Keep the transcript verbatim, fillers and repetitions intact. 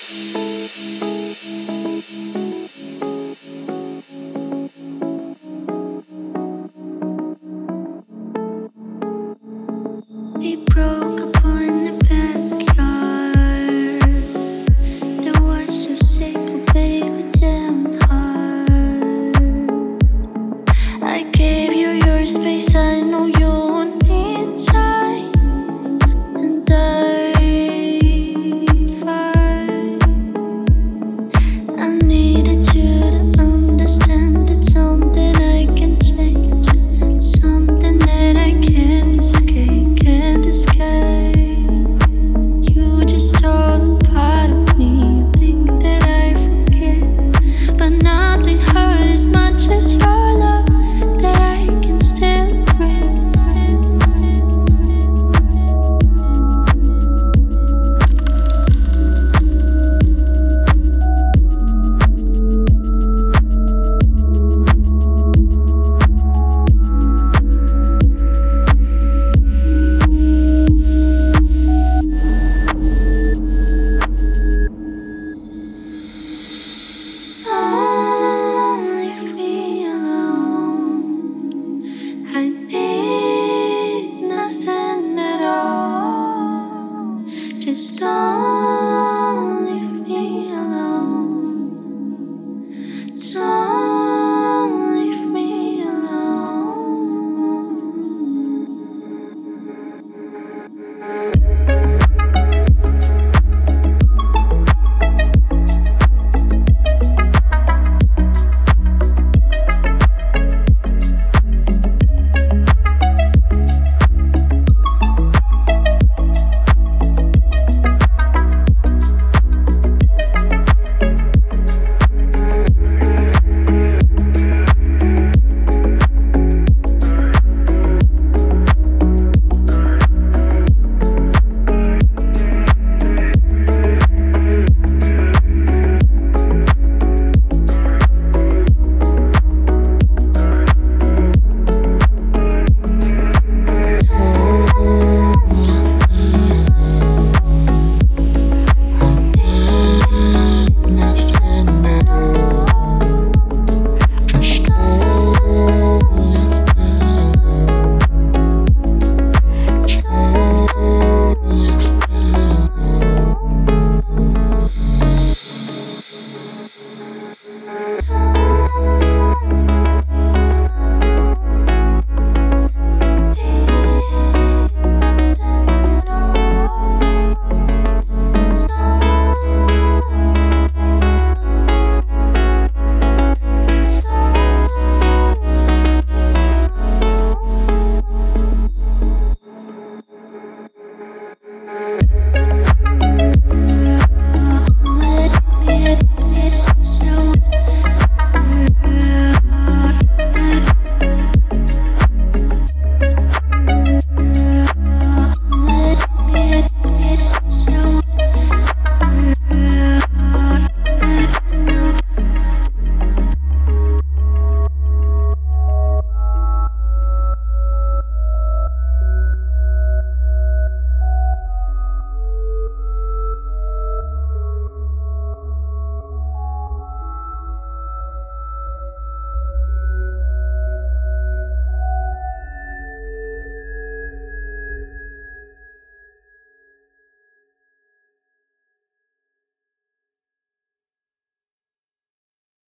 We broke up in the backyard. That was so sick, oh baby, damn hard. I gave you your space, I know you need time, and I fight. I needed you to understand that something I can change, something that I can't escape, can't escape. You just stole a part of me. You think that I forget, but nothing hurt as much as your love that I can still breathe. Don't leave me alone. I need nothing at all. Just don't